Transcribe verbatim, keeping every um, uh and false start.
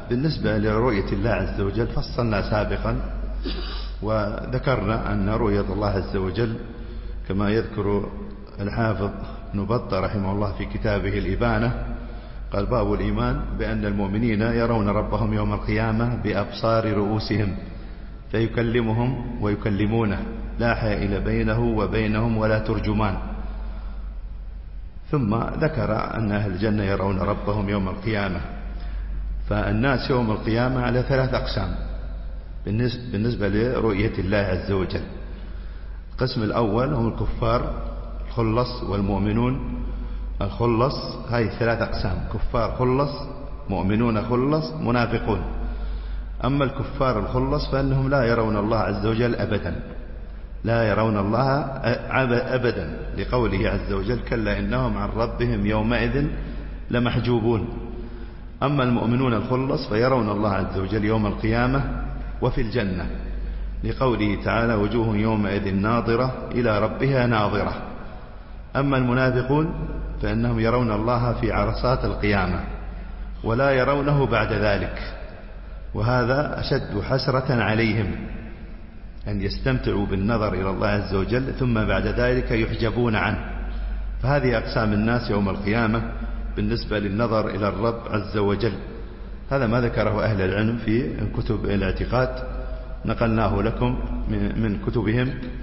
بالنسبة لرؤية الله عز وجل فصلنا سابقا وذكرنا أن رؤية الله عز وجل كما يذكر الحافظ ابن بطة رحمه الله في كتابه الإبانة، قال: باب الإيمان بأن المؤمنين يرون ربهم يوم القيامة بأبصار رؤوسهم فيكلمهم ويكلمونه لا حائل بينه وبينهم ولا ترجمان. ثم ذكر أن أهل الجنة يرون ربهم يوم القيامة. فالناس يوم القيامة على ثلاث أقسام بالنسبة لرؤية الله عز وجل. القسم الأول هم الكفار الخلص والمؤمنون الخلص، هاي ثلاث أقسام: كفار خلص، مؤمنون خلص، منافقون. أما الكفار الخلص فإنهم لا يرون الله عز وجل أبدا، لا يرون الله أبدا، لقوله عز وجل: كلا إنهم عن ربهم يومئذ لمحجوبون. أما المؤمنون الخلص فيرون الله عز وجل يوم القيامة وفي الجنة، لقوله تعالى: وجوه يومئذ ناظرة إلى ربها ناظرة. أما المنافقون فإنهم يرون الله في عرصات القيامة ولا يرونه بعد ذلك، وهذا أشد حسرة عليهم، أن يستمتعوا بالنظر إلى الله عز وجل ثم بعد ذلك يحجبون عنه. فهذه أقسام الناس يوم القيامة بالنسبة للنظر إلى الرب عز وجل. هذا ما ذكره أهل العلم في كتب الاعتقاد، نقلناه لكم من كتبهم.